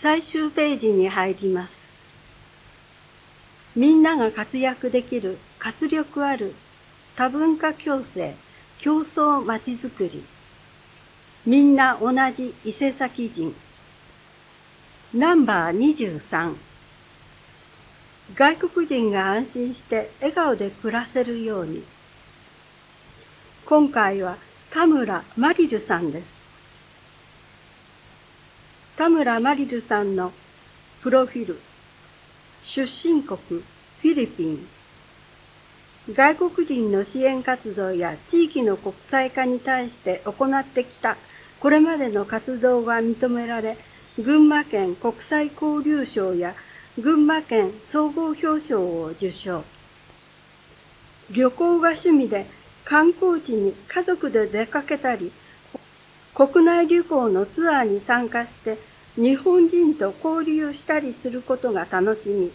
最終ページに入ります。みんなが活躍できる活力ある多文化共生、競争まちづくり。みんな同じ伊勢崎人。ナンバー23。外国人が安心して笑顔で暮らせるように。今回は田村まりるさんです。田村まりるさんのプロフィール。出身国フィリピン。外国人の支援活動や地域の国際化に対して行ってきたこれまでの活動が認められ、群馬県国際交流賞や群馬県総合表彰を受賞。旅行が趣味で観光地に家族で出かけたり、国内旅行のツアーに参加して日本人と交流したりすることが楽しみ。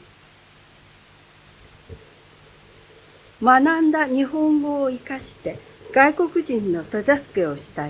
学んだ日本語を生かして外国人の手助けをしたい。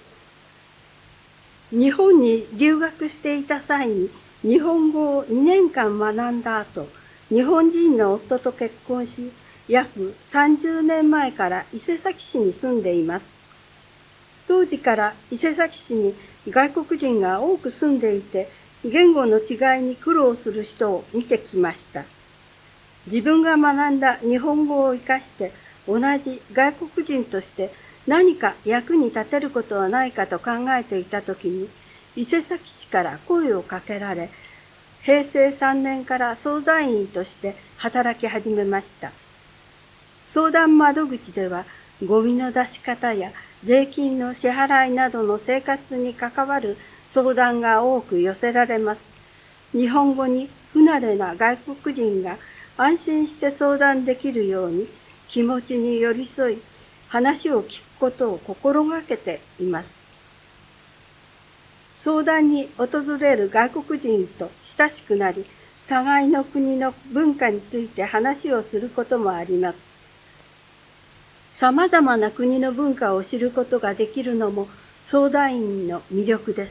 日本に留学していた際に日本語を2年間学んだ後、日本人の夫と結婚し、約30年前から伊勢崎市に住んでいます。当時から伊勢崎市に外国人が多く住んでいて、言語の違いに苦労する人を見てきました。自分が学んだ日本語を生かして同じ外国人として何か役に立てることはないかと考えていたときに、伊勢崎市から声をかけられ、平成3年から相談員として働き始めました。相談窓口では、ゴミの出し方や税金の支払いなどの生活に関わる相談が多く寄せられます。日本語に不慣れな外国人が安心して相談できるように気持ちに寄り添い、話を聞くことを心がけています。相談に訪れる外国人と親しくなり、互いの国の文化について話をすることもあります。様々な国の文化を知ることができるのも相談員の魅力です。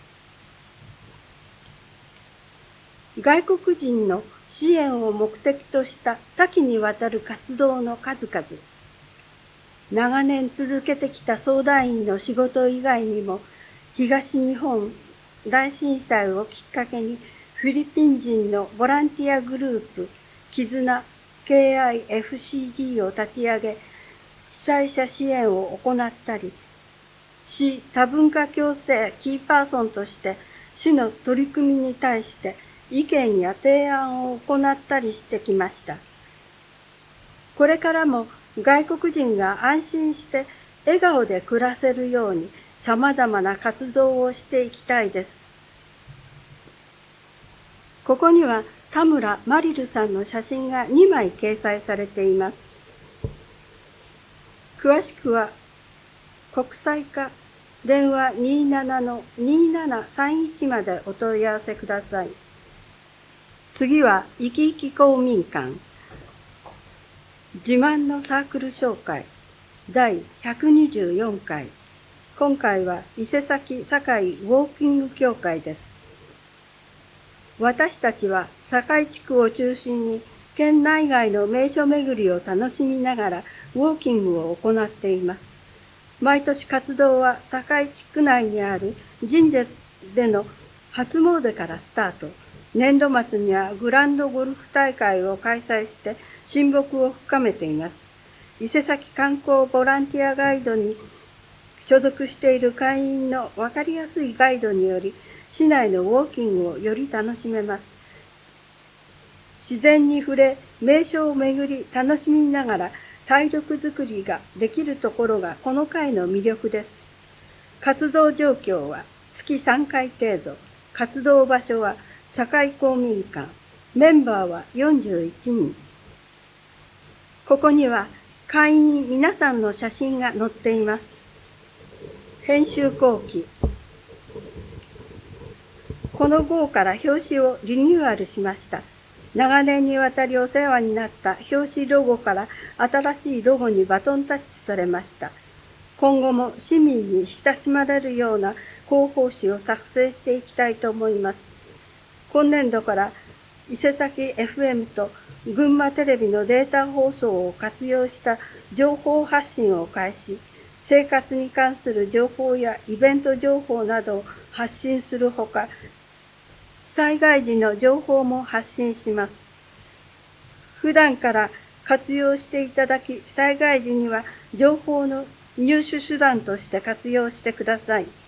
外国人の支援を目的とした多岐にわたる活動の数々。長年続けてきた相談員の仕事以外にも、東日本大震災をきっかけにフィリピン人のボランティアグループ、絆 KIFCG を立ち上げ、被災者支援を行ったり、市多文化共生キーパーソンとして市の取り組みに対して意見や提案を行ったりしてきました。これからも外国人が安心して笑顔で暮らせるように様々な活動をしていきたいです。ここには田村まりるさんの写真が2枚掲載されています。詳しくは国際課電話 27-2731 までお問い合わせください。次は生き生き公民館自慢のサークル紹介第124回。今回は伊勢崎堺ウォーキング協会です。私たちは堺地区を中心に県内外の名所巡りを楽しみながらウォーキングを行っています。毎年活動は堺地区内にある神社での初詣からスタート。年度末にはグランドゴルフ大会を開催して親睦を深めています。伊勢崎観光ボランティアガイドに所属している会員の分かりやすいガイドにより、市内のウォーキングをより楽しめます。自然に触れ、名所を巡り楽しみながら体力づくりができるところがこの会の魅力です。活動状況は月3回程度。活動場所は堺公民館。メンバーは41人。ここには会員皆さんの写真が載っています。編集後期。この号から表紙をリニューアルしました。長年にわたりお世話になった表紙ロゴから新しいロゴにバトンタッチされました。今後も市民に親しまれるような広報誌を作成していきたいと思います。 今年度から伊勢崎 FM と群馬テレビのデータ放送を活用した情報発信を開始、生活に関する情報やイベント情報などを発信するほか、災害時の情報も発信します。普段から活用していただき、災害時には情報の入手手段として活用してください。